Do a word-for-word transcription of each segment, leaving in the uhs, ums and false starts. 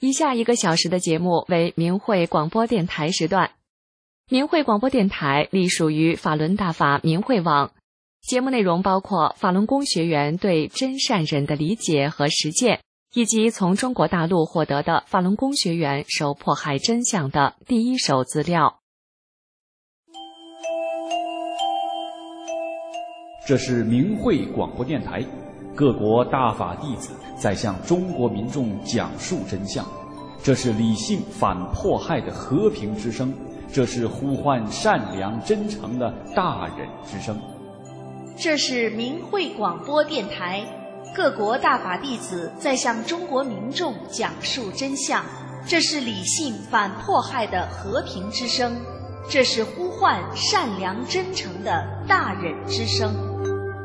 以下一个小时的节目为明慧广播电台时段。明慧广播电台隶属于法轮大法明慧网，节目内容包括法轮功学员对真善忍的理解和实践，以及从中国大陆获得的法轮功学员受迫害真相的第一手资料。 这是明慧广播电台，各国大法弟子在向中国民众讲述真相，这是理性反迫害的和平之声，这是呼唤善良真诚的大忍之声。 这是明慧广播电台，各国大法弟子在向中国民众讲述真相，这是理性反迫害的和平之声，这是呼唤善良真诚的大忍之声。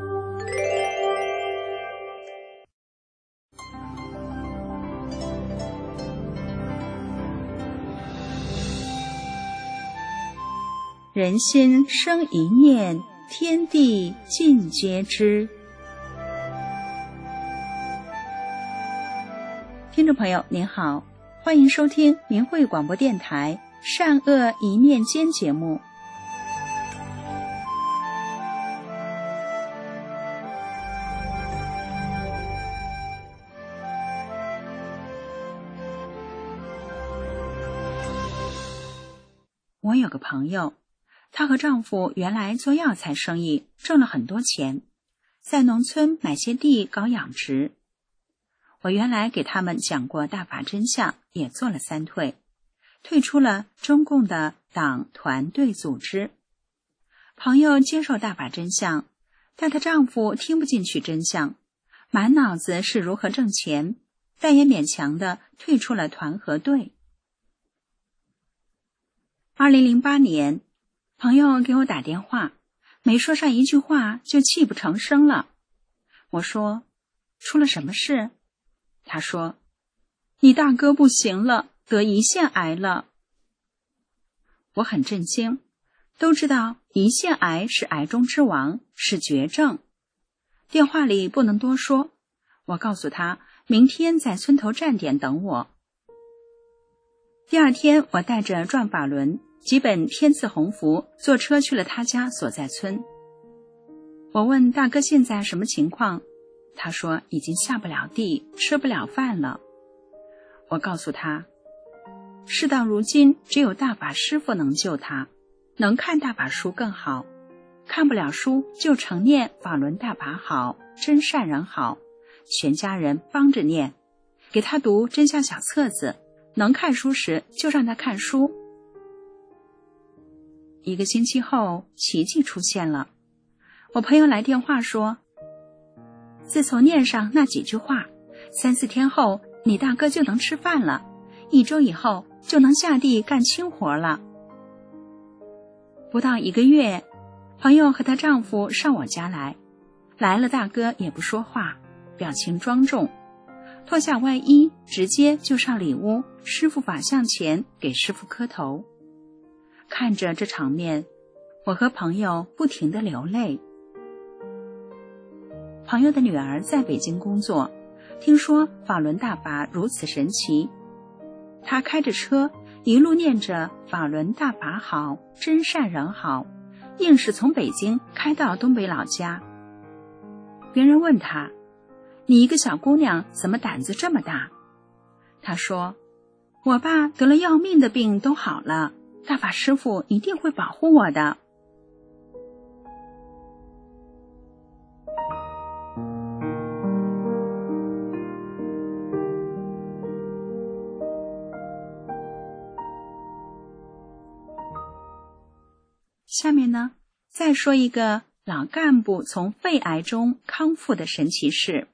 人心生一念，天地尽皆知。听众朋友您好，欢迎收听明慧广播电台善恶一念间节目。我有个朋友，她和丈夫原来做药材生意，挣了很多钱，在农村买些地搞养殖。我原来给他们讲过大法真相，也做了三退，退出了中共的党团队组织。朋友接受大法真相，但她丈夫听不进去真相，满脑子是如何挣钱，但也勉强地退出了团和队。二零零八年，朋友给我打电话，没说上一句话就泣不成声了。我说，出了什么事？他说，你大哥不行了，得胰腺癌了。我很震惊，都知道胰腺癌是癌中之王，是绝症。电话里不能多说，我告诉他明天在村头站点等我。第二天，我带着转法轮几本天赐鸿福坐车去了他家所在村。我问大哥现在什么情况，他说已经下不了地，吃不了饭了。我告诉他，事到如今只有大法师父能救他，能看大法书更好，看不了书就常念法轮大法好，真善人好，全家人帮着念，给他读真相小册子，能看书时就让他看书。一个星期后，奇迹出现了。我朋友来电话说，自从念上那几句话，三四天后你大哥就能吃饭了，一周以后就能下地干轻活了。不到一个月，朋友和她丈夫上我家来，来了大哥也不说话，表情庄重，脱下外衣直接就上里屋师父法像前给师父磕头。看着这场面，我和朋友不停地流泪。朋友的女儿在北京工作，听说法轮大法如此神奇，她开着车一路念着法轮大法好，真善人好，硬是从北京开到东北老家。别人问她，你一个小姑娘怎么胆子这么大？她说，我爸得了要命的病都好了，大法师父一定会保护我的。下面呢，再说一个老干部从肺癌中康复的神奇事。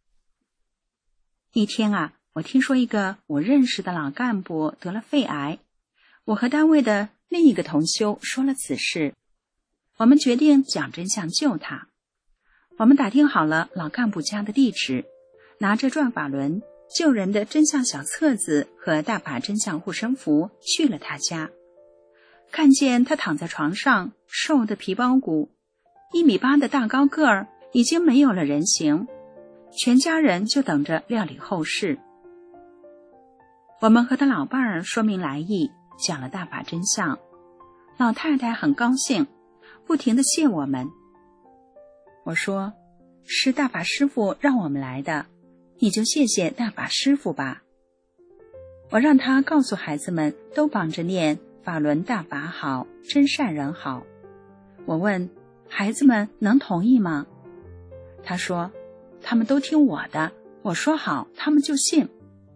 一天啊，我听说一个我认识的老干部得了肺癌，我和单位的另一个同修说了此事，我们决定讲真相救他。我们打听好了老干部家的地址，拿着转法轮救人的真相小册子和大法真相护身符去了他家。看见他躺在床上，瘦的皮包骨，一米八的大高个儿，已经没有了人形，全家人就等着料理后事。 我们和他老伴儿说明来意，讲了大法真相。老太太很高兴，不停地谢我们。我说，是大法师父让我们来的，你就谢谢大法师父吧。我让他告诉孩子们都帮着念法轮大法好，真善人好。我问孩子们能同意吗？他说他们都听我的，我说好，他们就信。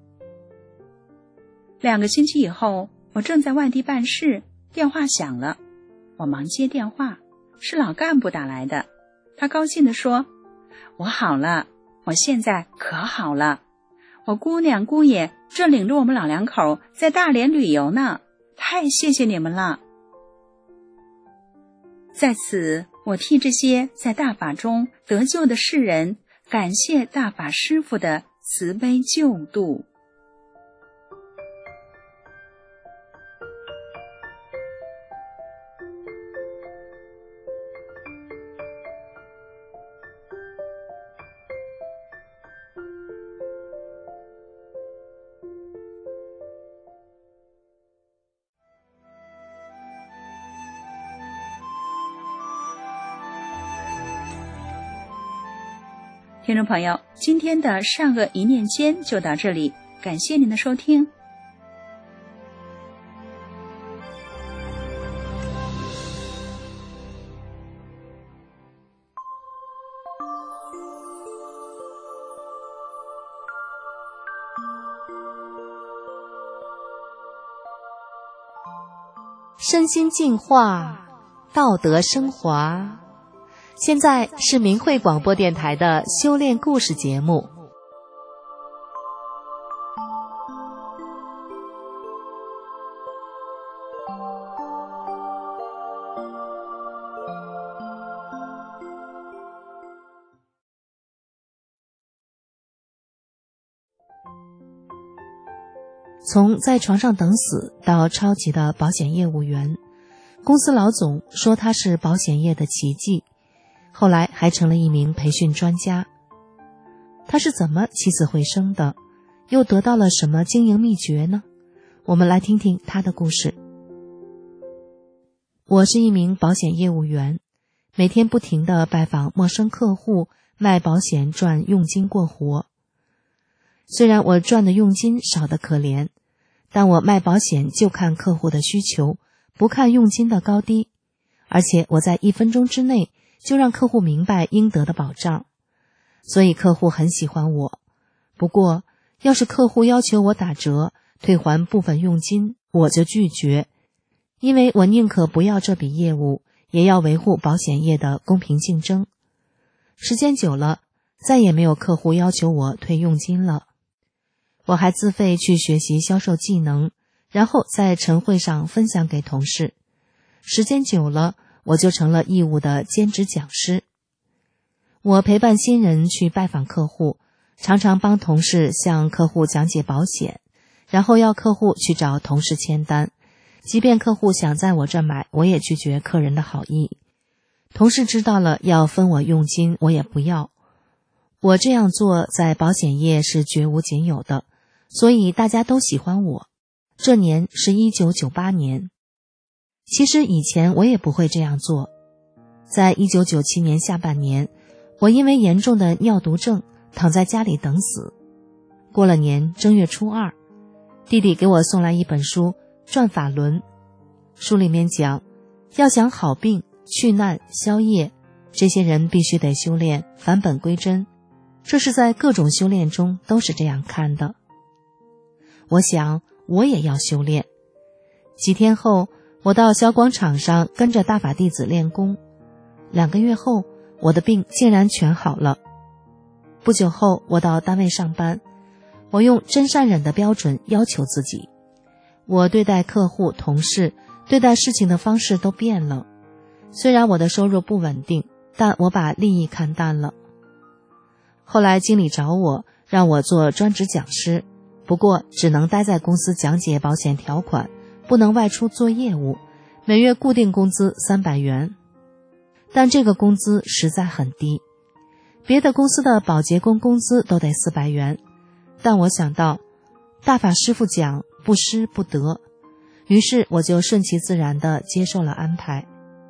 两个星期以后，我正在外地办事，电话响了，我忙接电话，是老干部打来的。他高兴地说，我好了，我现在可好了，我姑娘姑爷正领着我们老两口在大连旅游呢，太谢谢你们了。在此，我替这些在大法中得救的世人感谢大法师父的慈悲救度。听众朋友，今天的善恶一念间就到这里，感谢您的收听。 身心净化，道德升华。现在是明慧广播电台的修炼故事节目。从在床上等死到超级的保险业务员，公司老总说他是保险业的奇迹，后来还成了一名培训专家。他是怎么起死回生的？又得到了什么经营秘诀呢？我们来听听他的故事。我是一名保险业务员，每天不停地拜访陌生客户，卖保险赚佣金过活。虽然我赚的佣金少得可怜，但我卖保险就看客户的需求，不看佣金的高低，而且我在一分钟之内就让客户明白应得的保障，所以客户很喜欢我。不过，要是客户要求我打折，退还部分佣金，我就拒绝，因为我宁可不要这笔业务，也要维护保险业的公平竞争。时间久了，再也没有客户要求我退佣金了。我还自费去学习销售技能，然后在晨会上分享给同事。时间久了，我就成了义务的兼职讲师。我陪伴新人去拜访客户，常常帮同事向客户讲解保险，然后要客户去找同事签单。即便客户想在我这买，我也拒绝客人的好意。同事知道了要分我佣金，我也不要。我这样做在保险业是绝无仅有的，所以大家都喜欢我。这年是一九九八年。其实以前我也不会这样做。在一九九七年下半年，我因为严重的尿毒症躺在家里等死。过了年正月初二，弟弟给我送来一本书《转法轮》，书里面讲，要想好病、去难、消业，这些人必须得修炼，返本归真。这是在各种修炼中都是这样看的。我想我也要修炼。几天后，我到小广场上跟着大法弟子练功。两个月后，我的病竟然全好了。不久后，我到单位上班，我用真善忍的标准要求自己。我对待客户、同事，对待事情的方式都变了。虽然我的收入不稳定，但我把利益看淡了。后来经理找我，让我做专职讲师，不过只能待在公司讲解保险条款，不能外出做业务，每月固定工资三百元。但这个工资实在很低，别的公司的保洁工工资都得四百元。但我想到， 大法师父讲不失不得，于是我就顺其自然地接受了安排。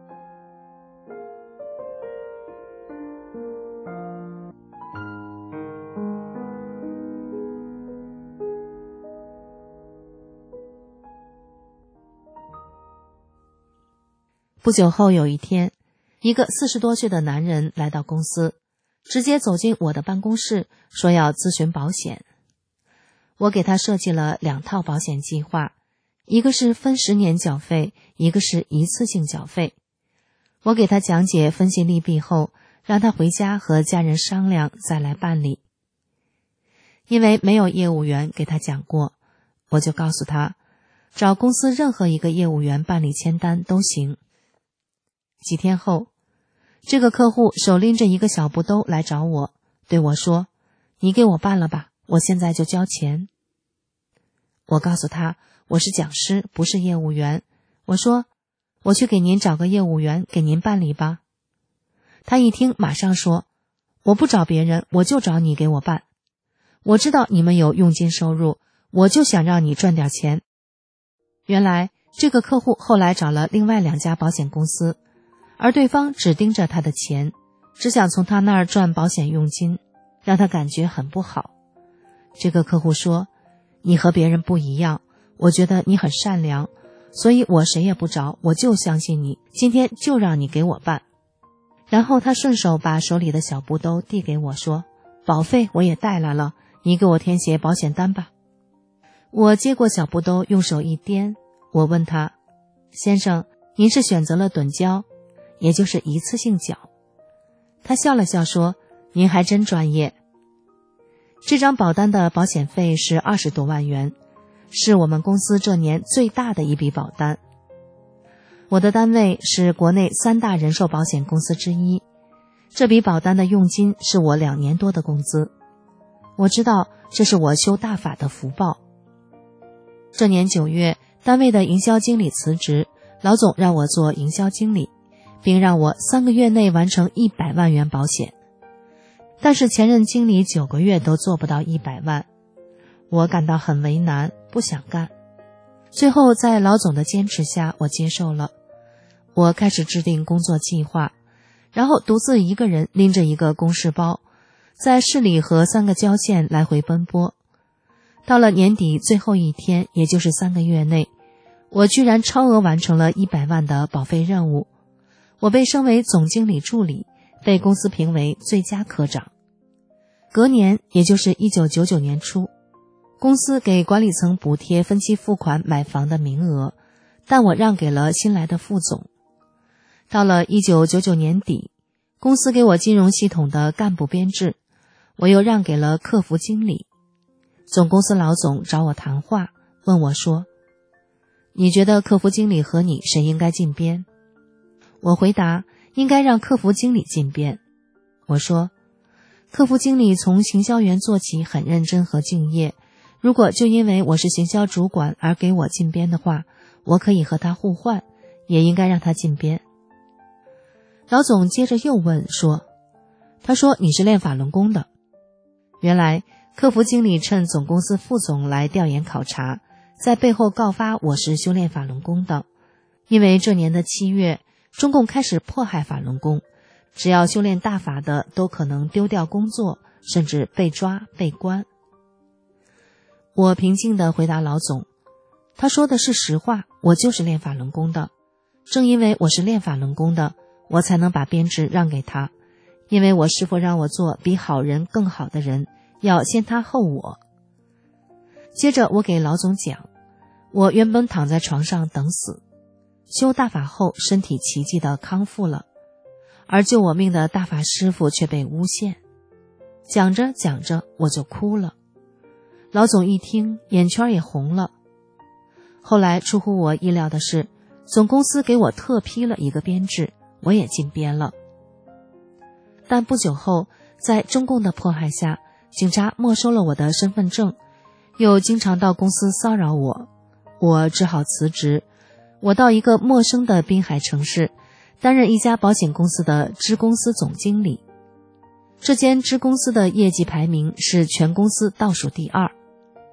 不久后有一天，一个四十多岁的男人来到公司，直接走进我的办公室，说要咨询保险。我给他设计了两套保险计划，一个是分十年缴费，一个是一次性缴费。我给他讲解分析利弊后，让他回家和家人商量再来办理。因为没有业务员给他讲过，我就告诉他，找公司任何一个业务员办理签单都行。几天后，这个客户手拎着一个小布兜来找我，对我说，你给我办了吧，我现在就交钱。我告诉他，我是讲师，不是业务员。我说，我去给您找个业务员给您办理吧。他一听马上说，我不找别人，我就找你给我办。我知道你们有佣金收入，我就想让你赚点钱。原来这个客户后来找了另外两家保险公司，而对方只盯着他的钱，只想从他那儿赚保险佣金，让他感觉很不好。这个客户说，你和别人不一样，我觉得你很善良，所以我谁也不找，我就相信你，今天就让你给我办。然后他顺手把手里的小布兜递给我，说，保费我也带来了，你给我填写保险单吧。我接过小布兜，用手一掂，我问他，先生，您是选择了趸交，也就是一次性缴。他笑了笑说，您还真专业。这张保单的保险费是二十多万元，是我们公司这年最大的一笔保单。我的单位是国内三大人寿保险公司之一，这笔保单的佣金是我两年多的工资。我知道这是我修大法的福报。这年九月，单位的营销经理辞职，老总让我做营销经理，并让我三个月内完成一百万元保险。但是前任经理九个月都做不到一百万，我感到很为难，不想干。最后在老总的坚持下，我接受了。我开始制定工作计划，然后独自一个人拎着一个公事包，在市里和三个郊县来回奔波。到了年底最后一天，也就是三个月内，我居然超额完成了一百万的保费任务。我被升为总经理助理，被公司评为最佳科长。隔年，也就是一九九九年初，公司给管理层补贴分期付款买房的名额，但我让给了新来的副总。到了一九九九年底，公司给我金融系统的干部编制，我又让给了客服经理。总公司老总找我谈话，问我说，你觉得客服经理和你谁应该进编？我回答，应该让客服经理进编。我说，客服经理从行销员做起，很认真和敬业，如果就因为我是行销主管而给我进编的话，我可以和他互换，也应该让他进编。老总接着又问说，他说你是练法轮功的。原来客服经理趁总公司副总来调研考察，在背后告发我是修炼法轮功的。因为这年的七月，中共开始迫害法轮功，只要修炼大法的都可能丢掉工作，甚至被抓被关。我平静地回答老总，他说的是实话，我就是练法轮功的。正因为我是练法轮功的，我才能把编制让给他，因为我师父让我做比好人更好的人，要先他后我。接着我给老总讲，我原本躺在床上等死，修大法后身体奇迹地康复了，而救我命的大法师父却被诬陷。讲着讲着我就哭了，老总一听眼圈也红了。后来出乎我意料的是，总公司给我特批了一个编制，我也进编了。但不久后，在中共的迫害下，警察没收了我的身份证，又经常到公司骚扰我，我只好辞职。我到一个陌生的滨海城市，担任一家保险公司的支公司总经理。这间支公司的业绩排名是全公司倒数第二。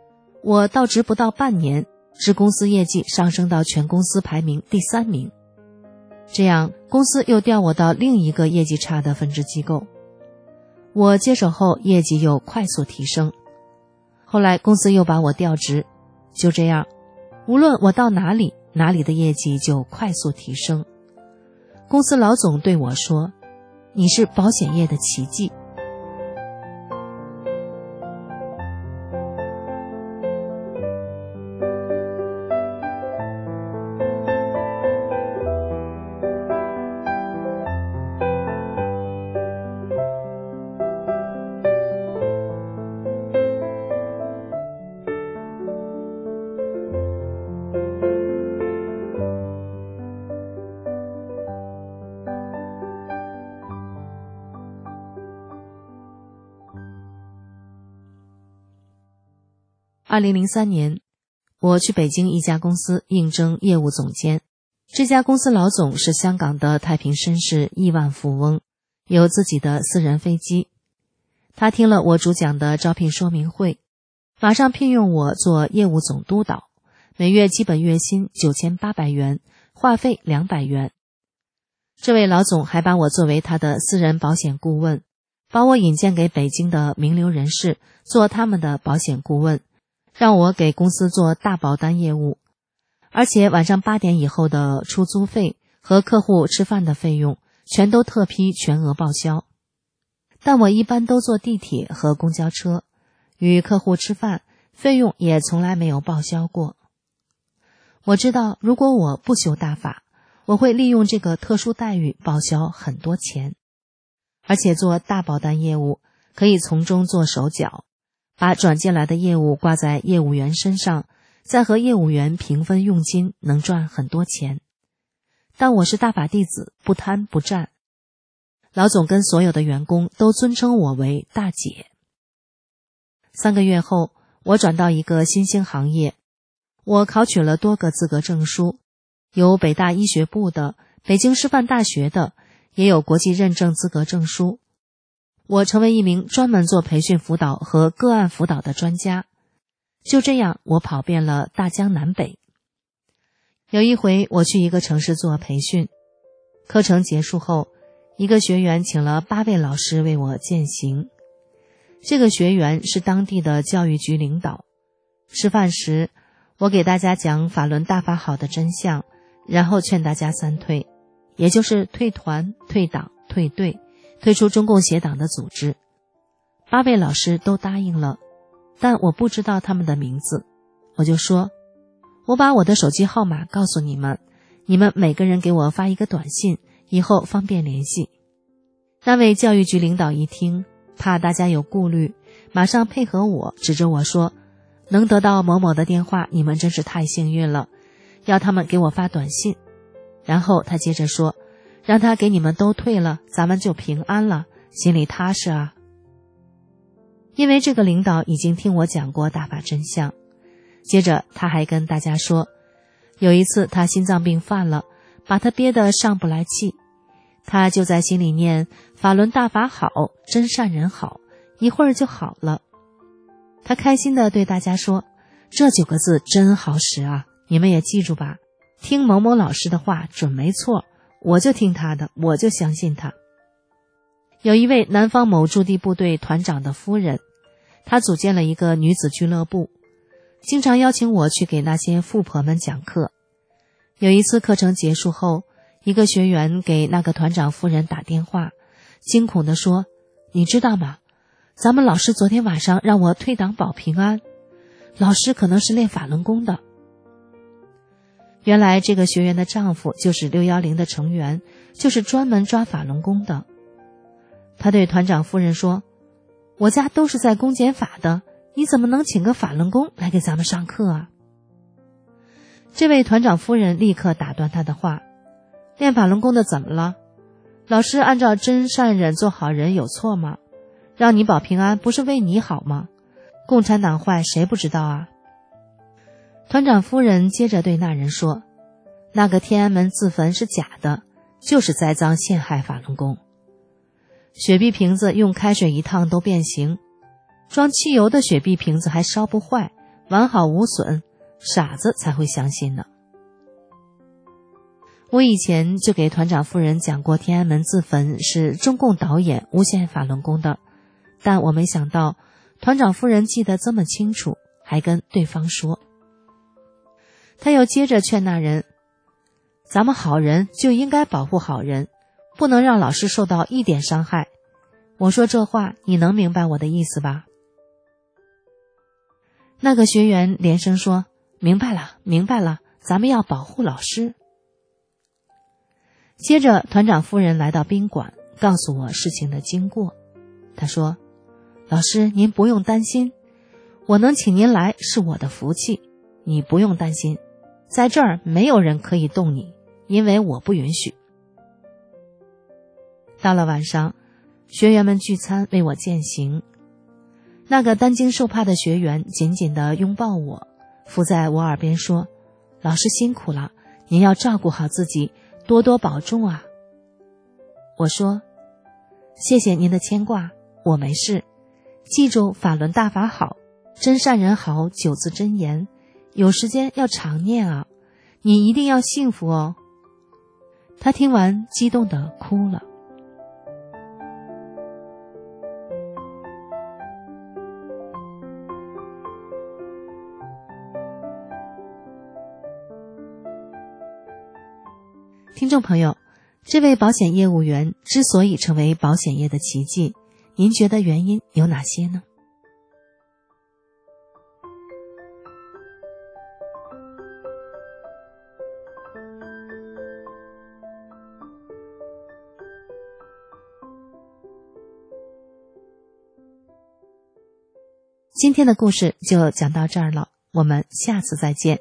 我到职不到半年，使公司业绩上升到全公司排名第三名。这样，公司又调我到另一个业绩差的分支机构。我接手后，业绩又快速提升。后来公司又把我调职，就这样，无论我到哪里，哪里的业绩就快速提升。公司老总对我说：“你是保险业的奇迹。”二零零三年，我去北京一家公司应征业务总监。这家公司老总是香港的太平绅士亿万富翁，有自己的私人飞机。他听了我主讲的招聘说明会，马上聘用我做业务总督导，每月基本月薪九千八百元，话费两百元。这位老总还把我作为他的私人保险顾问，把我引荐给北京的名流人士做他们的保险顾问，让我给公司做大保单业务，而且晚上八点以后的出租费和客户吃饭的费用全都特批全额报销。但我一般都坐地铁和公交车，与客户吃饭，费用也从来没有报销过。我知道如果我不修大法，我会利用这个特殊待遇报销很多钱。而且做大保单业务可以从中做手脚，把转进来的业务挂在业务员身上，再和业务员平分佣金，能赚很多钱。但我是大法弟子，不贪不占。老总跟所有的员工都尊称我为大姐。三个月后，我转到一个新兴行业，我考取了多个资格证书，有北大医学部的，北京师范大学的，也有国际认证资格证书。我成为一名专门做培训辅导和个案辅导的专家。就这样，我跑遍了大江南北。有一回，我去一个城市做培训，课程结束后，一个学员请了八位老师为我饯行。这个学员是当地的教育局领导。吃饭时，我给大家讲法轮大法好的真相，然后劝大家三退，也就是退团、退党、退队，退出中共协党的组织。八位老师都答应了，但我不知道他们的名字。我就说，我把我的手机号码告诉你们，你们每个人给我发一个短信，以后方便联系。那位教育局领导一听，怕大家有顾虑，马上配合我，指着我说，能得到某某的电话，你们真是太幸运了，要他们给我发短信。然后他接着说，让他给你们都退了，咱们就平安了，心里踏实啊。因为这个领导已经听我讲过大法真相。接着他还跟大家说，有一次他心脏病犯了，把他憋得上不来气，他就在心里念法轮大法好，真善人好，一会儿就好了。他开心地对大家说，这九个字真好使啊，你们也记住吧，听某某老师的话准没错，我就听他的，我就相信他。有一位南方某驻地部队团长的夫人，她组建了一个女子俱乐部，经常邀请我去给那些富婆们讲课。有一次课程结束后，一个学员给那个团长夫人打电话，惊恐地说，你知道吗，咱们老师昨天晚上让我退党保平安，老师可能是练法轮功的。原来这个学员的丈夫就是六一零的成员，就是专门抓法轮功的。他对团长夫人说，我家都是在公检法的，你怎么能请个法轮功来给咱们上课啊？这位团长夫人立刻打断他的话，练法轮功的怎么了？老师按照真善忍做好人有错吗？让你保平安不是为你好吗？共产党坏谁不知道啊？团长夫人接着对那人说，那个天安门自焚是假的，就是栽赃陷害法轮功。雪碧瓶子用开水一烫都变形，装汽油的雪碧瓶子还烧不坏， 完好无损，傻子才会相信呢。我以前就给团长夫人讲过天安门自焚是中共导演诬陷法轮功的，但我没想到团长夫人记得这么清楚，还跟对方说。他又接着劝那人，咱们好人就应该保护好人，不能让老师受到一点伤害。我说这话你能明白我的意思吧？那个学员连声说，明白了明白了，咱们要保护老师。接着团长夫人来到宾馆，告诉我事情的经过。她说，老师您不用担心，我能请您来是我的福气，你不用担心，在这儿没有人可以动你，因为我不允许。到了晚上，学员们聚餐为我饯行。那个担惊受怕的学员紧紧地拥抱我，附在我耳边说，老师辛苦了，您要照顾好自己，多多保重啊。我说，谢谢您的牵挂，我没事，记住法轮大法好，真善人好九字真言，有时间要常念啊，你一定要幸福哦。他听完激动地哭了。听众朋友，这位保险业务员之所以成为保险业的奇迹，您觉得原因有哪些呢？今天的故事就讲到这儿了，我们下次再见。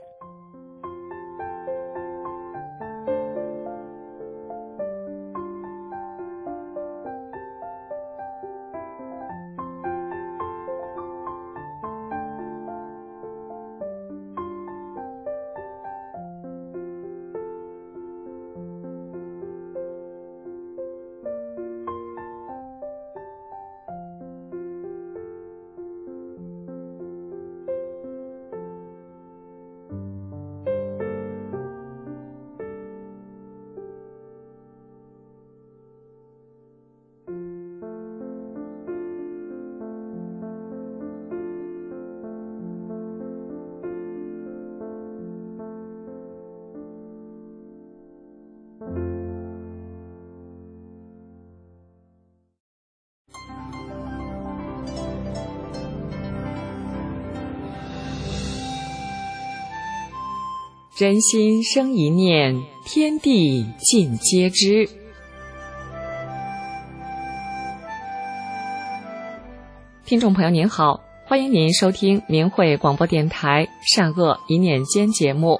人心生一念，天地尽皆知。听众朋友您好，欢迎您收听明慧广播电台善恶一念间节目。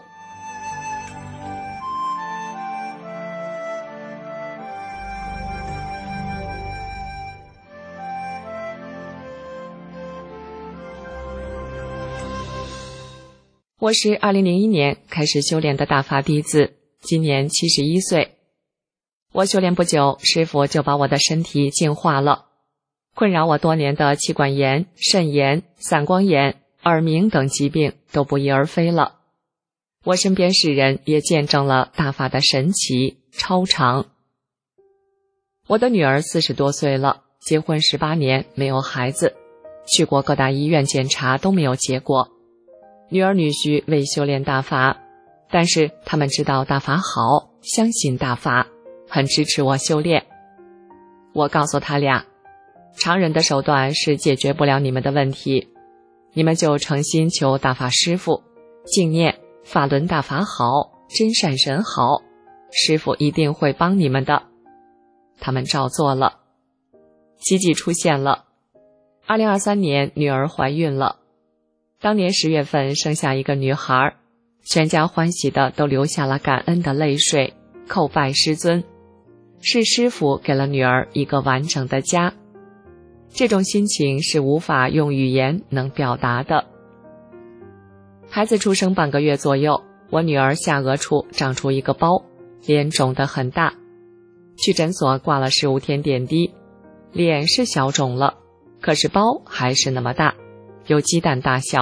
我是二零零一年开始修炼的大法弟子，今年七十一岁。我修炼不久，师父就把我的身体净化了，困扰我多年的气管炎、肾炎、散光炎、耳鸣等疾病都不翼而飞了。我身边世人也见证了大法的神奇超常。我的女儿四十多岁了，结婚十八年没有孩子，去过各大医院检查都没有结果。女儿女婿为修炼大法，但是他们知道大法好，相信大法，很支持我修炼。我告诉他俩，常人的手段是解决不了你们的问题，你们就诚心求大法师父，敬念法轮大法好，真善神好，师父一定会帮你们的。他们照做了，奇迹出现了。二零二三年女儿怀孕了，当年十月份生下一个女孩，全家欢喜的都流下了感恩的泪水，叩拜师尊，是师父给了女儿一个完整的家。这种心情是无法用语言能表达的。孩子出生半个月左右，我女儿下颚处长出一个包，脸肿得很大，去诊所挂了十五天点滴，脸是小肿了，可是包还是那么大，有鸡蛋大小，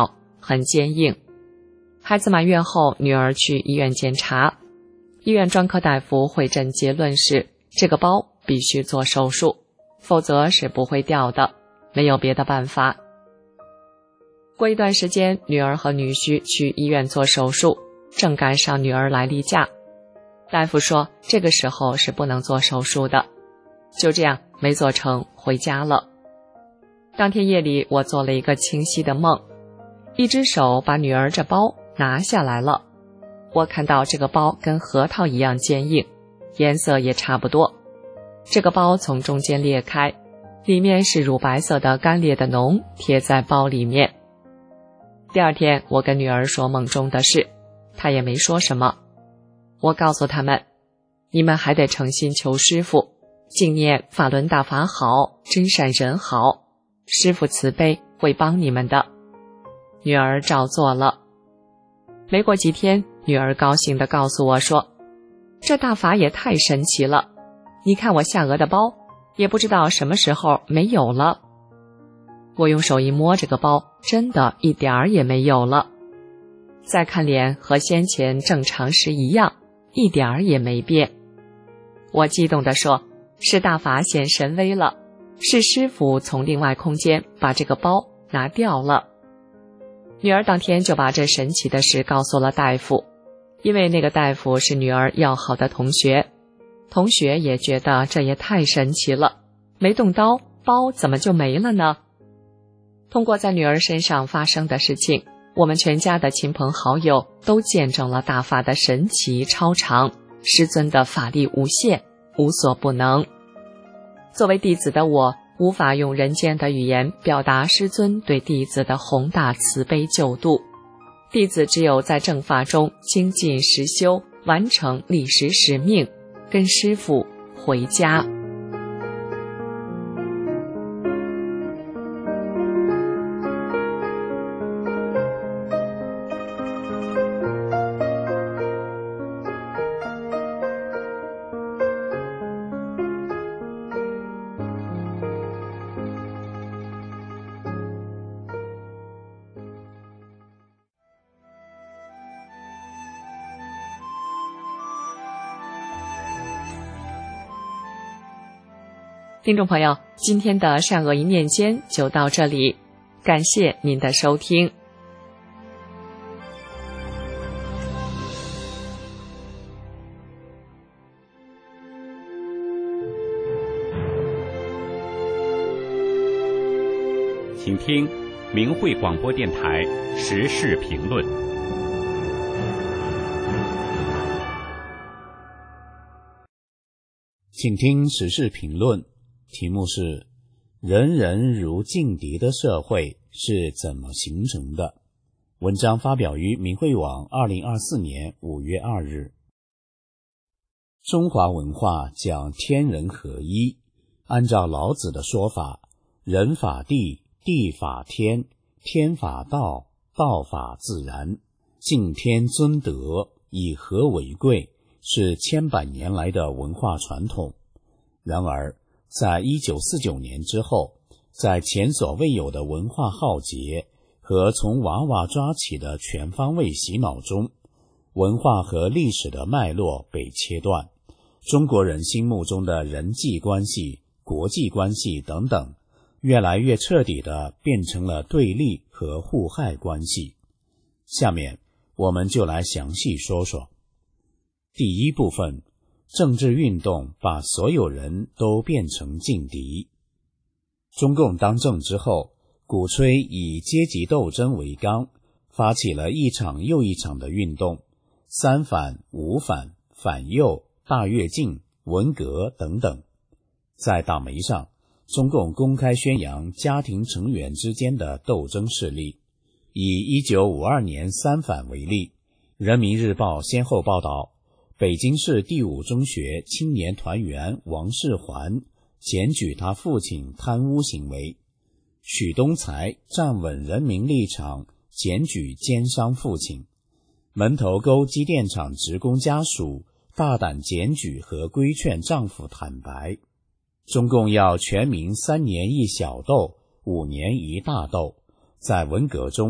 很坚硬。孩子满月后，女儿去医院检查，医院专科大夫会诊结论是，这个包必须做手术，否则是不会掉的，没有别的办法。过一段时间，女儿和女婿去医院做手术，正赶上女儿来例假。大夫说这个时候是不能做手术的，就这样没做成，回家了。当天夜里，我做了一个清晰的梦，一只手把女儿这包拿下来了。我看到这个包跟核桃一样坚硬，颜色也差不多。这个包从中间裂开，里面是乳白色的干裂的脓贴在包里面。第二天，我跟女儿说梦中的事，她也没说什么。我告诉他们，你们还得诚心求师父，敬念法轮大法好，真善人好，师父慈悲会帮你们的。女儿照做了。没过几天，女儿高兴地告诉我说，这大法也太神奇了，你看我下颚的包，也不知道什么时候没有了。我用手一摸这个包，真的一点儿也没有了。再看脸，和先前正常时一样，一点儿也没变。我激动地说，是大法显神威了，是师父从另外空间把这个包拿掉了。女儿当天就把这神奇的事告诉了大夫，因为那个大夫是女儿要好的同学，同学也觉得这也太神奇了，没动刀，包怎么就没了呢？通过在女儿身上发生的事情，我们全家的亲朋好友都见证了大法的神奇超常，师尊的法力无限，无所不能。作为弟子的我，无法用人间的语言表达师尊对弟子的宏大慈悲救度，弟子只有在正法中精进实修，完成历史使命，跟师父回家。听众朋友，今天的善恶一念间就到这里，感谢您的收听。 请听明慧广播电台时事评论。 请听时事评论，题目是人人如劲敌的社会是怎么形成的？文章发表于明慧网二零二四年五月二日。中华文化讲天人合一，按照老子的说法，人法地，地法天，天法道，道法自然，敬天尊德，以和为贵，是千百年来的文化传统。然而在一九四九年之后，在前所未有的文化浩劫和从娃娃抓起的全方位洗脑中，文化和历史的脉络被切断，中国人心目中的人际关系、国际关系等等，越来越彻底地变成了对立和互害关系。下面我们就来详细说说。第一部分，政治运动把所有人都变成劲敌。中共当政之后，鼓吹以阶级斗争为纲，发起了一场又一场的运动，三反、五反、反右、大跃进、文革等等。在党媒上，中共公开宣扬家庭成员之间的斗争势力。以一九五二年三反为例，人民日报先后报道，北京市第五中学青年团员王世环检举他父亲贪污行为，许东才站稳人民立场检举奸商父亲，门头沟机电厂职工家属大胆检举和规劝丈夫坦白。中共要全民三年一小斗，五年一大斗。在文革中，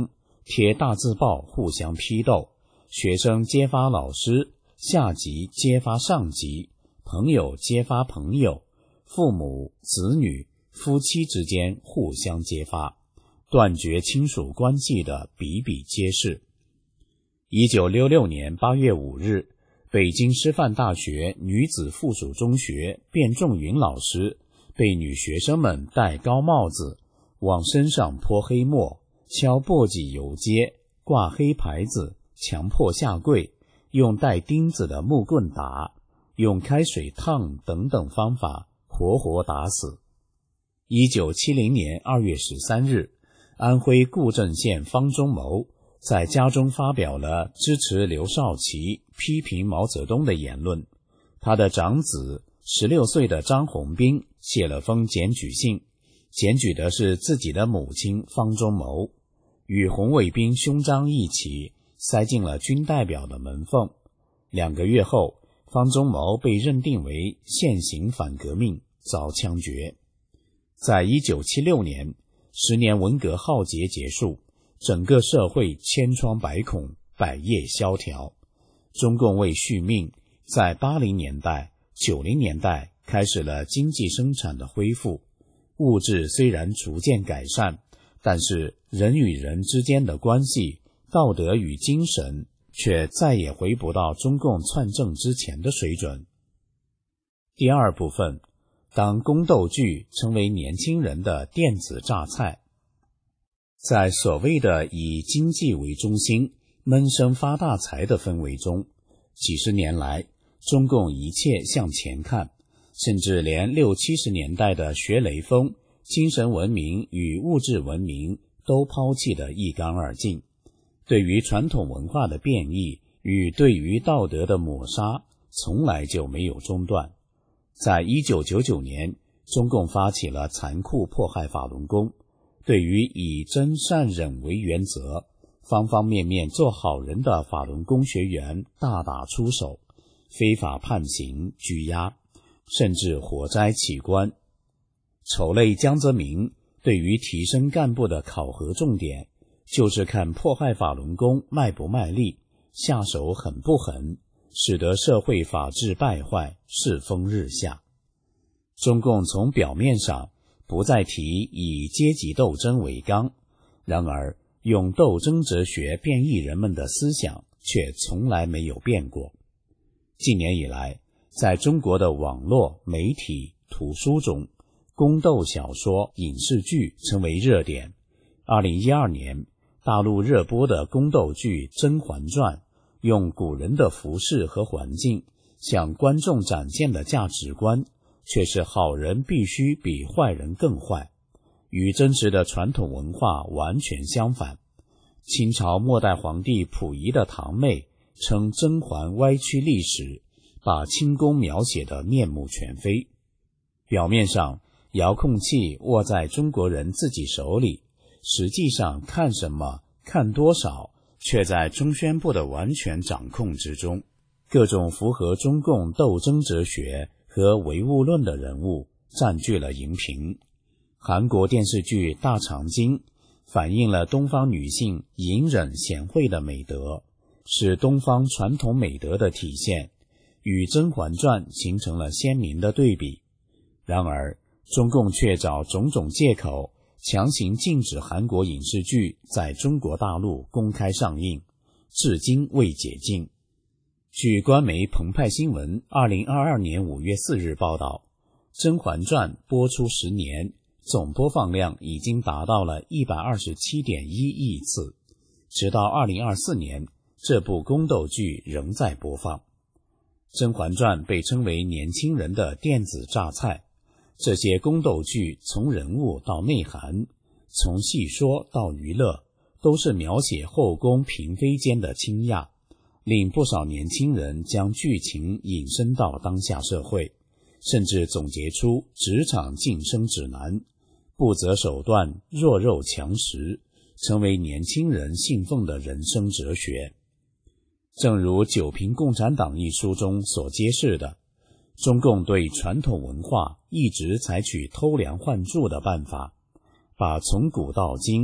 贴大字报互相批斗，学生揭发老师，下级揭发上级，朋友揭发朋友，父母、子女、夫妻之间互相揭发，断绝亲属关系的比比皆是。一九六六年八月五日，北京师范大学女子附属中学卞仲云老师被女学生们戴高帽子，往身上泼黑墨，敲簸箕游街，挂黑牌子，强迫下跪，用带钉子的木棍打，用开水烫等等方法活活打死。一九七零年二月十三日，安徽固镇县方中谋在家中发表了支持刘少奇、批评毛泽东的言论。他的长子十六岁的张宏斌写了封检举信，检举的是自己的母亲方中谋，与红卫兵勋章一起塞进了军代表的门缝。两个月后，方中谋被认定为现行反革命，遭枪决。在一九七六年，十年文革浩劫结束，整个社会千疮百孔，百业萧条。中共为续命，在八零年代、九零年代开始了经济生产的恢复，物质虽然逐渐改善，但是人与人之间的关系、道德与精神却再也回不到中共篡政之前的水准。第二部分，当宫斗剧成为年轻人的电子榨菜。在所谓的以经济为中心、闷声发大财的氛围中，几十年来，中共一切向前看，甚至连六七十年代的学雷锋、精神文明与物质文明都抛弃得一干二净。对于传统文化的变异与对于道德的抹杀，从来就没有中断。在一九九九年，中共发起了残酷迫害法轮功，对于以真善忍为原则，方方面面做好人的法轮功学员大打出手，非法判刑、拘押，甚至活摘器官。丑类江泽民对于提升干部的考核重点，就是看迫害法轮功卖不卖力，下手狠不狠，使得社会法治败坏，世风日下。中共从表面上不再提以阶级斗争为纲，然而用斗争哲学变异人们的思想却从来没有变过。近年以来，在中国的网络、媒体、图书中，宫斗小说、影视剧成为热点。二零一二年，大陆热播的宫斗剧《甄嬛传》，用古人的服饰和环境向观众展现的价值观，却是好人必须比坏人更坏，与真实的传统文化完全相反。清朝末代皇帝溥仪的堂妹称甄嬛歪曲历史，把清宫描写得面目全非。表面上，遥控器握在中国人自己手里，实际上看什么、看多少，却在中宣部的完全掌控之中。各种符合中共斗争哲学和唯物论的人物占据了荧屏。韩国电视剧《大长今》反映了东方女性隐忍贤惠的美德，是东方传统美德的体现，与《甄嬛传》形成了鲜明的对比。然而，中共却找种种借口，强行禁止韩国影视剧在中国大陆公开上映，至今未解禁。据官媒澎湃新闻二零二二年五月四日报道，《甄嬛传》播出十年，总播放量已经达到了 一百二十七点一亿次，直到二零二四年，这部宫斗剧仍在播放。《甄嬛传》被称为年轻人的电子榨菜，这些宫斗剧从人物到内涵，从戏说到娱乐，都是描写后宫嫔妃间的倾轧，令不少年轻人将剧情引申到当下社会，甚至总结出职场晋升指南，不择手段，弱肉强食，成为年轻人信奉的人生哲学。正如《九评共产党》一书中所揭示的，中共对传统文化一直采取偷梁换柱的办法，把从古到今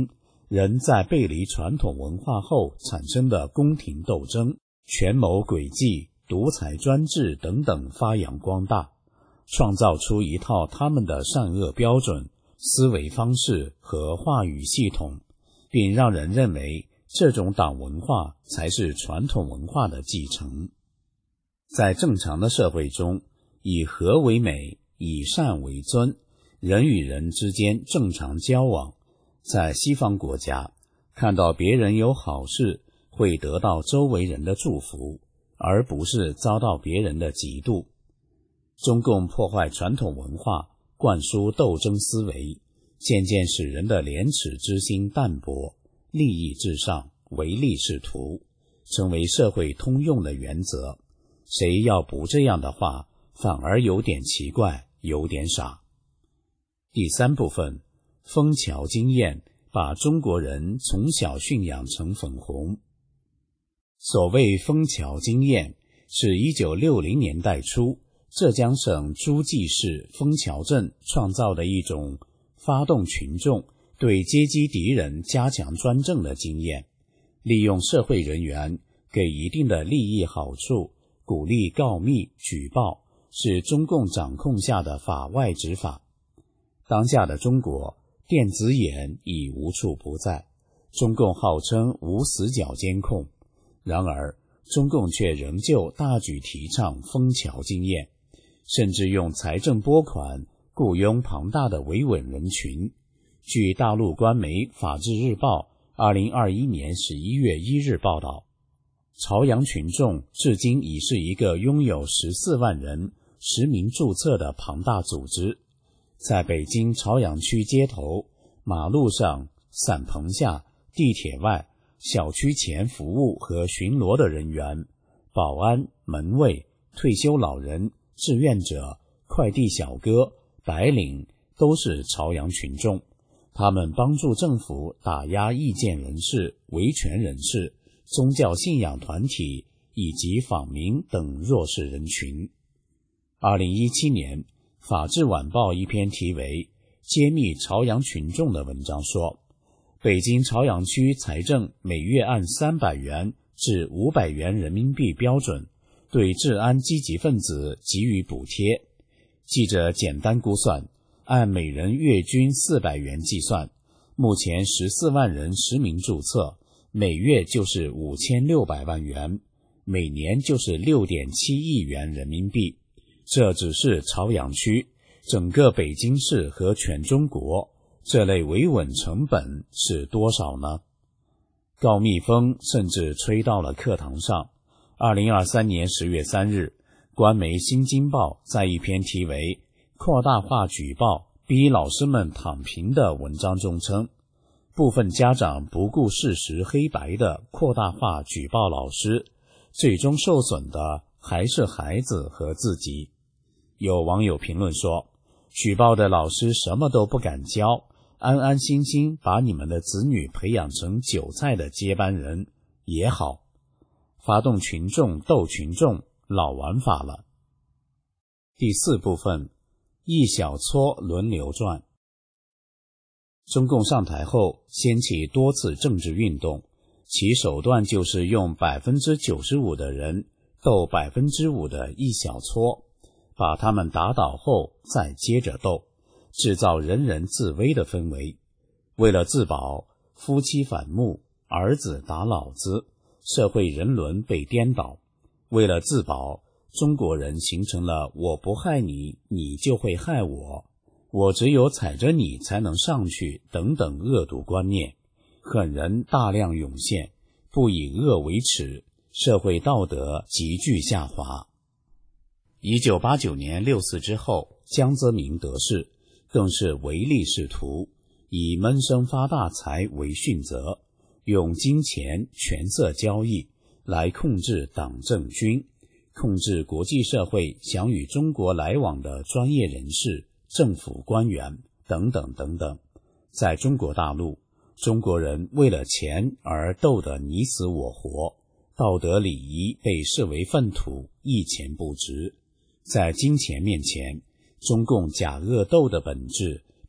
人在背离传统文化后产生的宫廷斗争、权谋诡计、独裁专制等等发扬光大，创造出一套他们的善恶标准、思维方式和话语系统，并让人认为这种党文化才是传统文化的继承。在正常的社会中，以和为美，以善为尊，人与人之间正常交往。在西方国家，看到别人有好事，会得到周围人的祝福，而不是遭到别人的嫉妒。中共破坏传统文化，灌输斗争思维，渐渐使人的廉耻之心淡薄，利益至上，唯利是图，成为社会通用的原则。谁要不这样的话，反而有点奇怪，有点傻。第三部分，枫桥经验把中国人从小驯养成粉红。所谓枫桥经验，是一九六零年代初浙江省诸暨市枫桥镇创造的一种发动群众对阶级敌人加强专政的经验，利用社会人员给一定的利益好处，鼓励告密举报，是中共掌控下的法外之法。当下的中国，电子眼已无处不在，中共号称无死角监控，然而中共却仍旧大举提倡枫桥经验，甚至用财政拨款雇佣庞大的维稳人群。据大陆官媒《法制日报》二零二一年十一月一日报道，朝阳群众至今已是一个拥有十四万人实名注册的庞大组织。在北京朝阳区街头、马路上、伞棚下、地铁外、小区前服务和巡逻的人员、保安、门卫、退休老人、志愿者、快递小哥、白领都是朝阳群众。他们帮助政府打压意见人士、维权人士、宗教信仰团体以及访民等弱势人群。二零一七年，法制晚报一篇题为揭秘朝阳群众的文章说，北京朝阳区财政每月按三百元至五百元人民币标准对治安积极分子给予补贴。记者简单估算，按每人月均四百元计算，目前十四万人实名注册，每月就是五千六百万元，每年就是 六点七亿元人民币。这只是朝阳区，整个北京市和全中国，这类维稳成本是多少呢？告密风甚至吹到了课堂上。二零二三年十月三日，官媒《新京报》在一篇题为扩大化举报逼老师们躺平的文章中称，部分家长不顾事实黑白的扩大化举报老师，最终受损的还是孩子和自己。有网友评论说，举报的老师什么都不敢教，安安心心把你们的子女培养成韭菜的接班人也好。发动群众斗群众，老玩法了。第四部分，一小撮轮流转。中共上台后掀起多次政治运动，其手段就是用 百分之九十五 的人斗 百分之五 的一小撮，把他们打倒后再接着斗，制造人人自危的氛围。为了自保，夫妻反目，儿子打老子，社会人伦被颠倒。为了自保，中国人形成了我不害你，你就会害我，我只有踩着你才能上去等等恶毒观念，狠人大量涌现，不以恶为耻，社会道德急剧下滑。一九八九年六四之后，江泽民得势，更是唯利是图，以闷声发大财为训责，用金钱权色交易来控制党政军，控制国际社会想与中国来往的专业人士、政府官员等等等等。在中国大陆，中国人为了钱而斗得你死我活，道德礼仪被视为粪土，一钱不值。在金钱面前，中共假恶斗的本质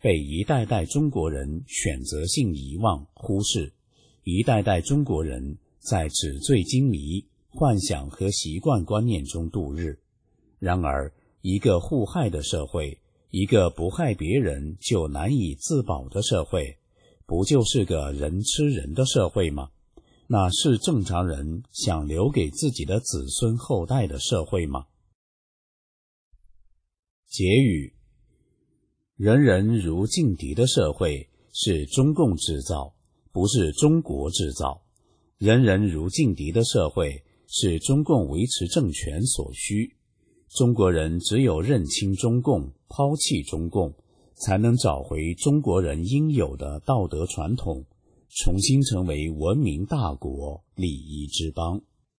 被一代代中国人选择性遗忘忽视，一代代中国人在纸醉金迷、幻想和习惯观念中度日。然而，一个互害的社会，一个不害别人就难以自保的社会，不就是个人吃人的社会吗？那是正常人想留给自己的子孙后代的社会吗？结语：人人如劲敌的社会是中共制造，不是中国制造。人人如劲敌的社会是中共维持政权所需。中国人只有认清中共，抛弃中共，才能找回中国人应有的道德传统，重新成为文明大国、礼仪之邦。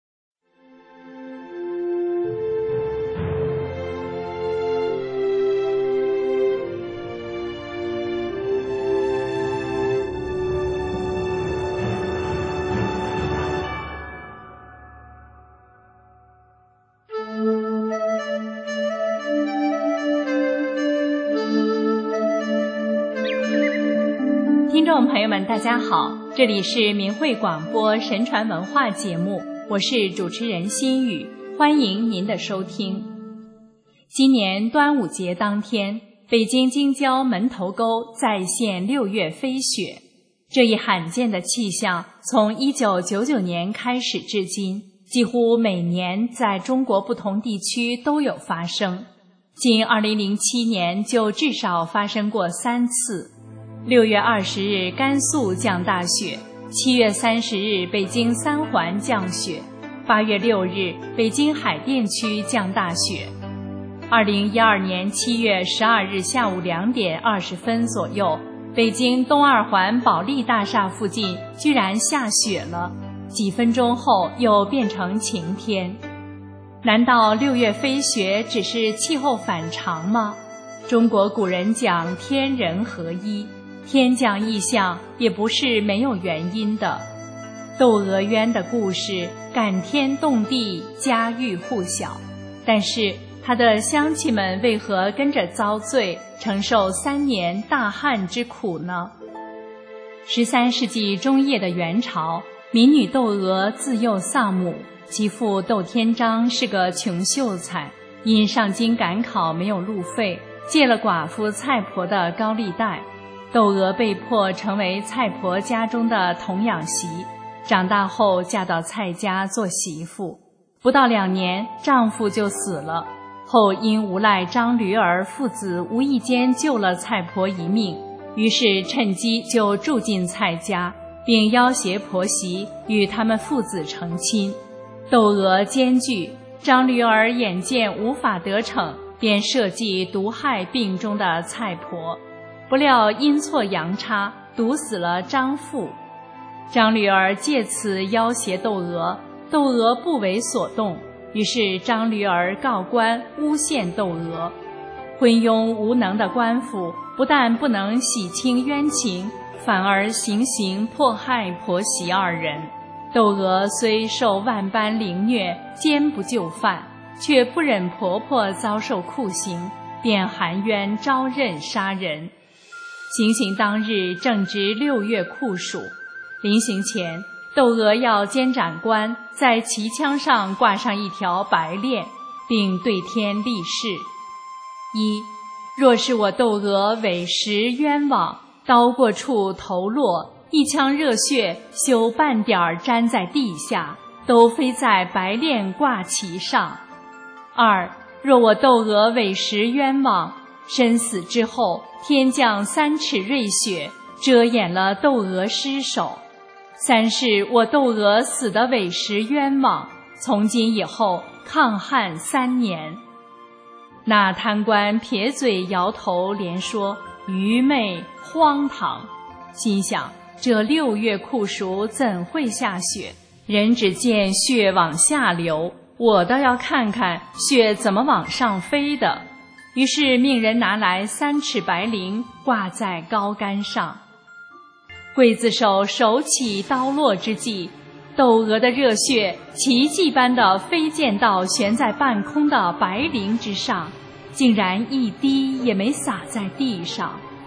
听众朋友们，大家好，这里是明慧广播神传文化节目，我是主持人心雨，欢迎您的收听。今年端午节当天，北京京郊门头沟再现六月飞雪，这一罕见的气象从一九九九年开始至今，几乎每年在中国不同地区都有发生，仅二零零七年就至少发生过三次。六月二十日甘肃降大雪，七月三十日北京三环降雪，八月六日北京海淀区降大雪。二零一二年七月十二日下午两点二十分左右，北京东二环保利大厦附近居然下雪了，几分钟后又变成晴天。难道六月飞雪只是气候反常吗？中国古人讲天人合一，天降异象也不是没有原因的。窦娥冤的故事感天动地，家喻户晓，但是他的乡亲们为何跟着遭罪，承受三年大旱之苦呢？十三世纪中叶的元朝，民女窦娥自幼丧母，其父窦天章是个穷秀才，因上京赶考没有路费，借了寡妇蔡婆的高利贷，窦娥被迫成为蔡婆家中的童养媳，长大后嫁到蔡家做媳妇，不到两年丈夫就死了，后因无赖张驴儿父子无意间救了蔡婆一命，于是趁机就住进蔡家，并要挟婆媳与他们父子成亲。窦娥艰巨，张驴儿眼见无法得逞，便设计毒害病中的蔡婆，不料阴错阳差，毒死了张父。张驴儿借此要挟窦娥，窦娥不为所动，于是张驴儿告官诬陷窦娥。昏庸无能的官府不但不能洗清冤情，反而行刑迫害婆媳二人。窦娥虽受万般凌虐，坚不就范，却不忍婆婆遭受酷刑，便含冤招认杀人。行刑当日正值六月酷暑，临行前，窦娥要监斩官在旗枪上挂上一条白链，并对天立誓：一，若是我窦娥委实冤枉，刀过处头落，一腔热血休半点沾在地下，都飞在白链挂旗上。二，若我窦娥委实冤枉，身死之后，天降三尺瑞雪，遮掩了窦娥尸首。三是我窦娥死的委实冤枉，从今以后抗旱三年。那贪官撇嘴摇头，连说愚昧荒唐，心想这六月酷暑怎会下雪？人只见雪往下流，我倒要看看雪怎么往上飞的。于是命人拿来三尺白绫，挂在高杆上。刽子手手起刀落之际，窦娥的热血奇迹般地飞溅到悬在半空的白绫之上，竟然一滴也没洒在地上。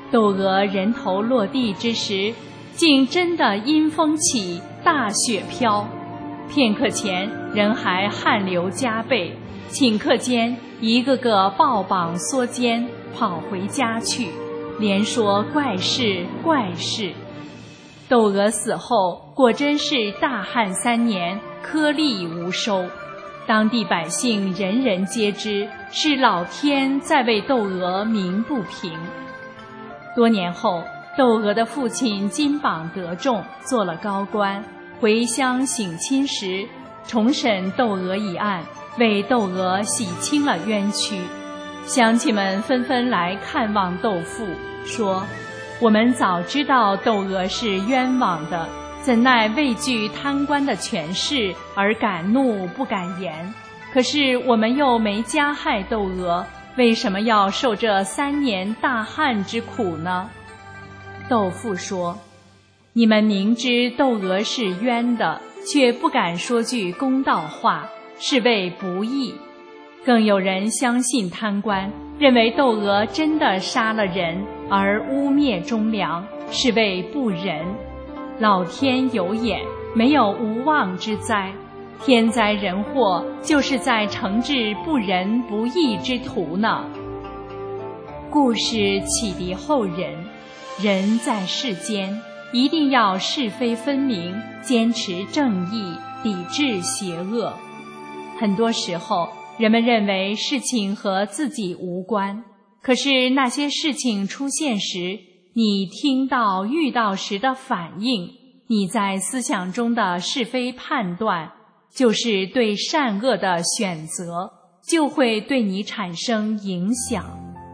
窦娥人头落地之时，竟真的阴风起，大雪飘。片刻前人还汗流浃背，顷刻间一个个抱膀缩肩，跑回家去，连说怪事怪事。窦娥死后，果真是大旱三年，颗粒无收。当地百姓人人皆知，是老天在为窦娥鸣不平。多年后，窦娥的父亲金榜得中，做了高官，回乡省亲时，重审窦娥一案，为窦娥洗清了冤屈。乡亲们纷纷来看望窦父，说：我们早知道窦娥是冤枉的，怎奈畏惧贪官的权势而敢怒不敢言。可是我们又没加害窦娥，为什么要受这三年大旱之苦呢？窦父说：你们明知窦娥是冤的，却不敢说句公道话，是为不义。更有人相信贪官，认为窦娥真的杀了人，而污蔑忠良，是为不仁。老天有眼，没有无妄之灾，天灾人祸就是在惩治不仁不义之徒呢。故事启迪后人，人在世间一定要是非分明，坚持正义，抵制邪恶。很多时候人们认为事情和自己无关，可是那些事情出现时，你听到遇到时的反应，你在思想中的是非判断，就是对善恶的选择，就会对你产生影响。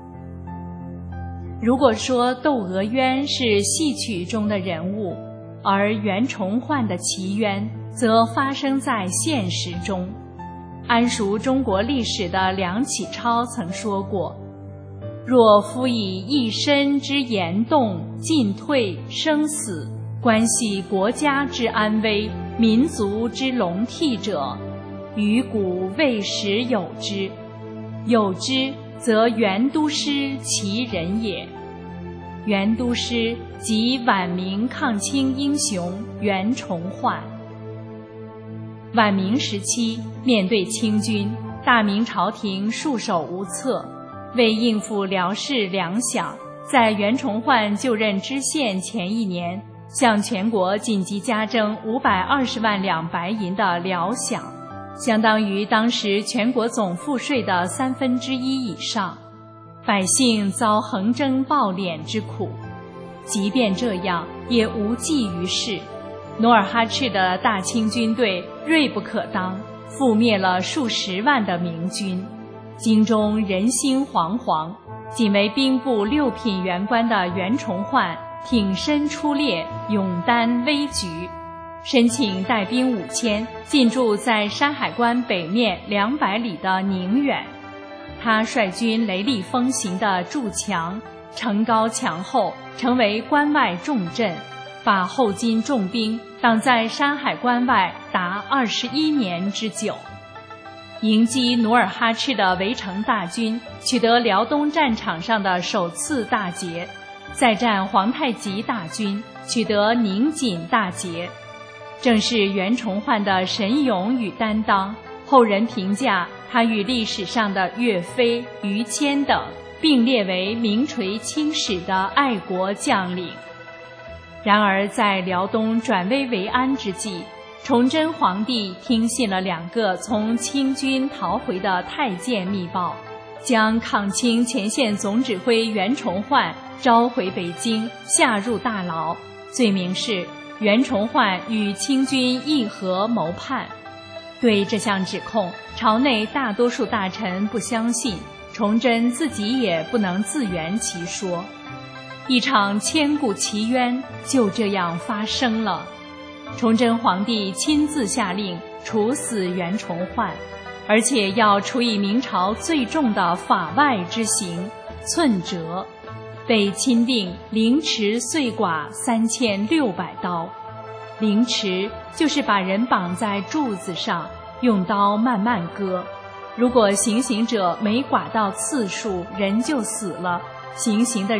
如果说窦娥冤是戏曲中的人物，而袁崇焕的奇冤则发生在现实中。谙熟中国历史的梁启超曾说过：若夫以一身之言动，进退生死，关系国家之安危，民族之隆替者，于古未时有之。有之，则袁都师其人也。袁都师即晚明抗清英雄袁崇焕。晚明时期，面对清军，大明朝廷束手无策。为应付辽士粮饷，在袁崇焕就任知县前一年，向全国紧急加征五百二十万两白银的辽饷，相当于当时全国总赋税的三分之一以上。百姓遭横征暴敛之苦，即便这样，也无济于事。努尔哈赤的大清军队锐不可当，覆灭了数十万的明军，京中人心惶惶。仅为兵部六品员官的袁崇焕挺身出列，勇担危局，申请带兵五千进驻在山海关北面两百里的宁远。他率军雷厉风行地筑墙，城高墙厚，成为关外重镇，把后金重兵挡在山海关外达二十一年之久。迎击努尔哈赤的围城大军，取得辽东战场上的首次大捷，再战皇太极大军，取得宁锦大捷。正是袁崇焕的神勇与担当，后人评价他与历史上的岳飞、于谦等并列为名垂青史的爱国将领。然而在辽东转危为安之际，崇祯皇帝听信了两个从清军逃回的太监密报，将抗清前线总指挥袁崇焕召回北京，下入大牢，罪名是袁崇焕与清军议和谋叛。对这项指控，朝内大多数大臣不相信，崇祯自己也不能自圆其说。一场千古奇冤就这样发生了。崇祯皇帝亲自下令处死袁崇焕，而且要处以明朝最重的法外之刑寸折，被钦定凌迟碎剐三千六百刀。凌迟就是把人绑在柱子上，用刀慢慢割。如果行刑者没剐到次数，人就死了，行刑的人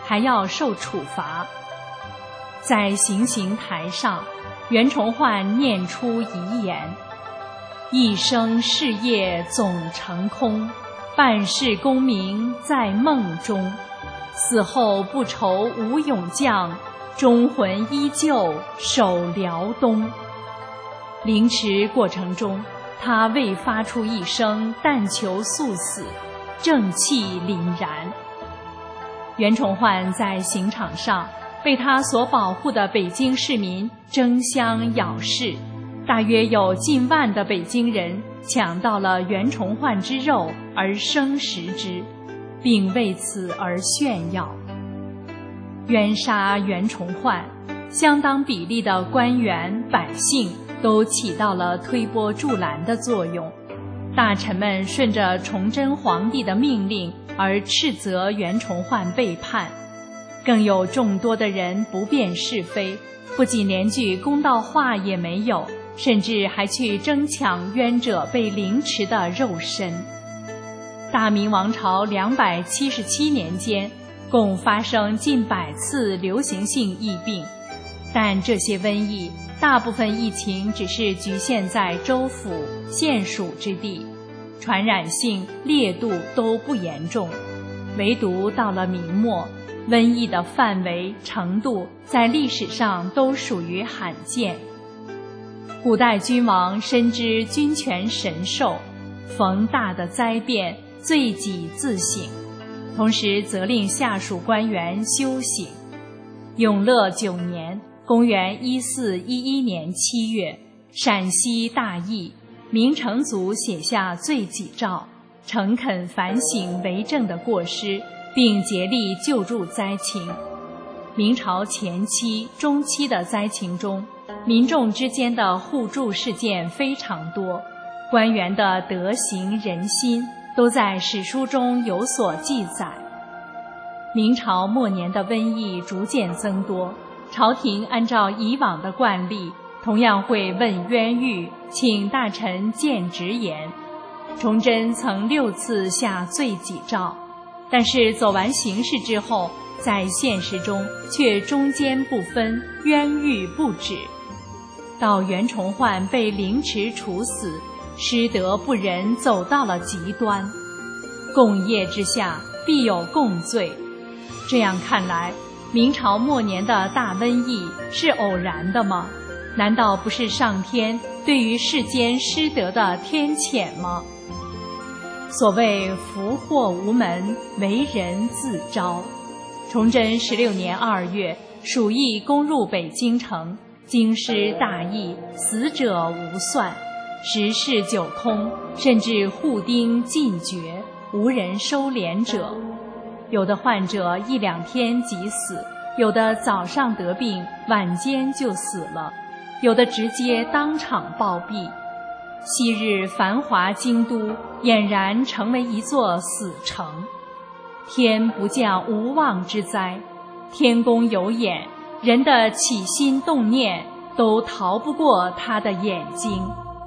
还要受处罚。在行刑台上，袁崇焕念出遗言：一生事业总成空，半世功名在梦中，死后不愁无勇将，忠魂依旧守辽东。凌迟过程中，他未发出一声但求速死，正气凛然。袁崇焕在刑场上被他所保护的北京市民争相咬噬，大约有近万的北京人抢到了袁崇焕之肉而生食之，并为此而炫耀。冤杀袁崇焕，相当比例的官员百姓都起到了推波助澜的作用。大臣们顺着崇祯皇帝的命令而斥责袁崇焕背叛，更有众多的人不辨是非，不仅连句公道话也没有，甚至还去争抢冤者被凌迟的肉身。大明王朝两百七十七年间，共发生近百次流行性疫病，但这些瘟疫大部分疫情只是局限在州府、县属之地，传染性、烈度都不严重。唯独到了明末，瘟疫的范围、程度在历史上都属于罕见。古代君王深知君权神授，逢大的灾变，罪己自省，同时责令下属官员修行。永乐九年，公元一四一一年七月，陕西大疫，明成祖写下罪己诏，诚恳反省为政的过失，并竭力救助灾情。明朝前期、中期的灾情中，民众之间的互助事件非常多，官员的德行仁心都在史书中有所记载。明朝末年的瘟疫逐渐增多，朝廷按照以往的惯例，同样会问冤狱，请大臣见直言。崇祯曾六次下罪己诏，但是走完形式之后，在现实中却中间不分，冤狱不止。到袁崇焕被凌迟处死，失德不仁走到了极端。共业之下必有共罪，这样看来，明朝末年的大瘟疫是偶然的吗？难道不是上天对于世间失德的天谴吗？所谓福祸无门，为人自招。崇祯十六年二月，鼠疫攻入北京城，京师大疫，死者无算，十室九空，甚至户丁尽绝，无人收敛者。有的患者一两天即死，有的早上得病，晚间就死了，有的直接当场暴毙。昔日繁华京都俨然成为一座死城。天不降无妄之灾，天公有眼，人的起心动念都逃不过他的眼睛。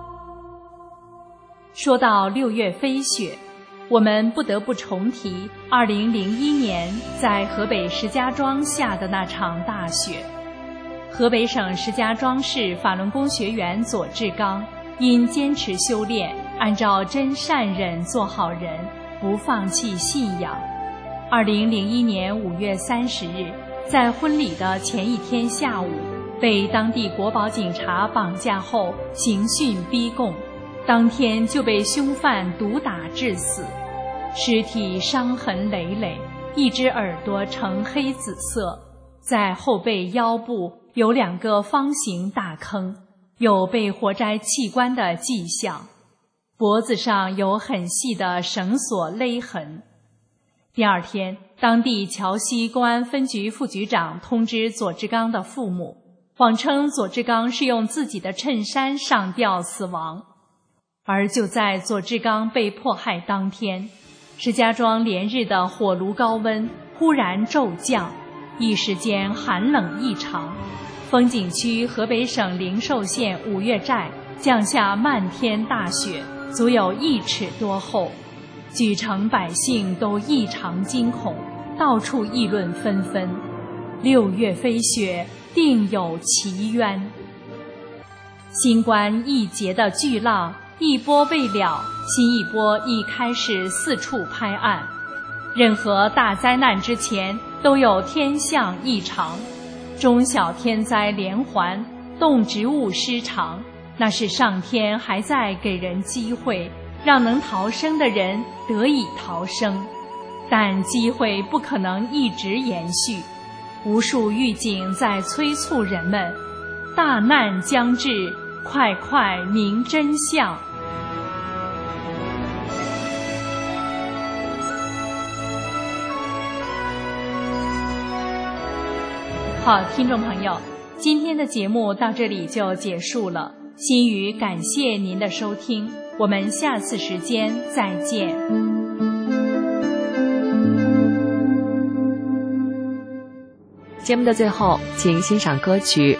说到六月飞雪，我们不得不重提二零零一年在河北石家庄下的那场大雪。河北省石家庄市法轮功学员左志刚因坚持修炼，按照真善忍做好人，不放弃信仰。二零零一年五月三十日，在婚礼的前一天下午，被当地国保警察绑架后刑讯逼供，当天就被凶犯毒打致死，尸体伤痕累累，一只耳朵呈黑紫色，在后背腰部有两个方形大坑，有被活摘器官的迹象，脖子上有很细的绳索勒痕。第二天，当地桥西公安分局副局长通知左志刚的父母，谎称左志刚是用自己的衬衫上吊死亡。而就在左志刚被迫害当天，石家庄连日的火炉高温忽然骤降，一时间寒冷异常。风景区河北省灵寿县五岳寨降下漫天大雪，足有一尺多厚，举城百姓都异常惊恐， 到处议论纷纷。六月飞雪，定有奇冤。新冠疫劫的巨浪一波未了，新一波已开始四处拍岸。任何大灾难之前都有天象异常，中小天灾连环，动植物失常，那是上天还在给人机会，让能逃生的人得以逃生。但机会不可能一直延续，无数预警在催促人们，大难将至，快快明真相。好，听众朋友，今天的节目到这里就结束了。心语感谢您的收听，我们下次时间再见。 节目的最后，请欣赏歌曲。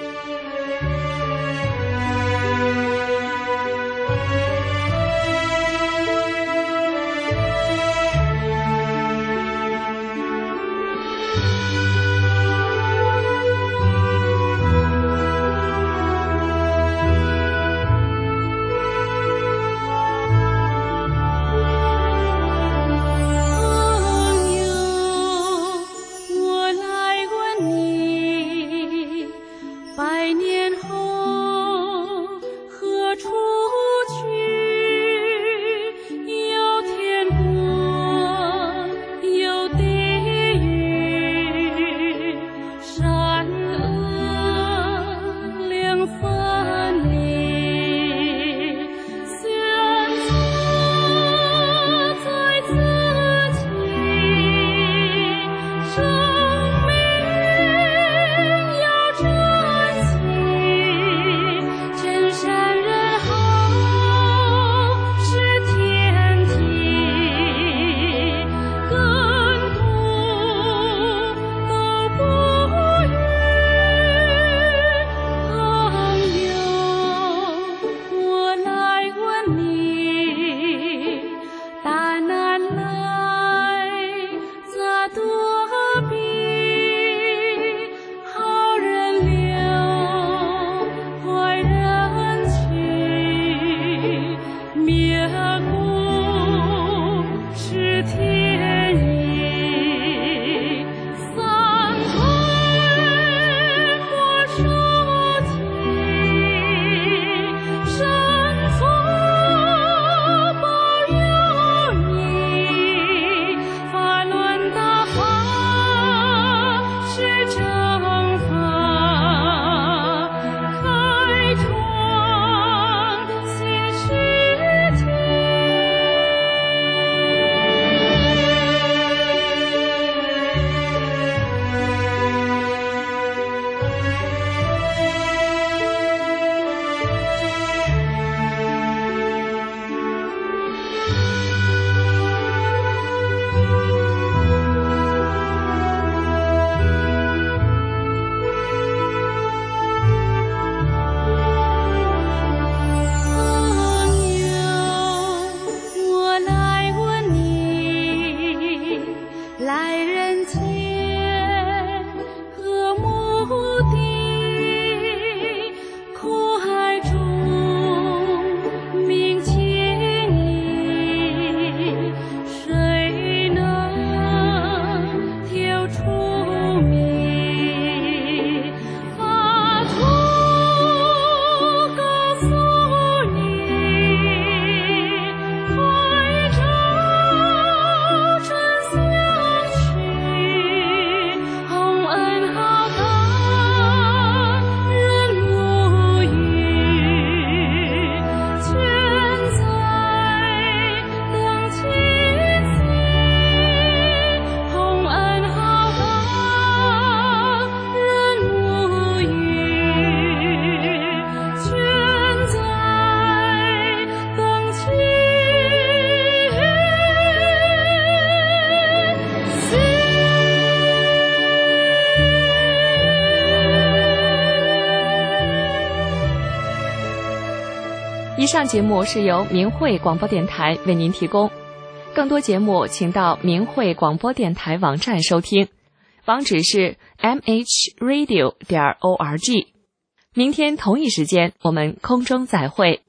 以上节目是由明慧广播电台为您提供。 更多节目请到明慧广播电台网站收听，网址是 m h radio 点 org。明天同一时间我们空中再会。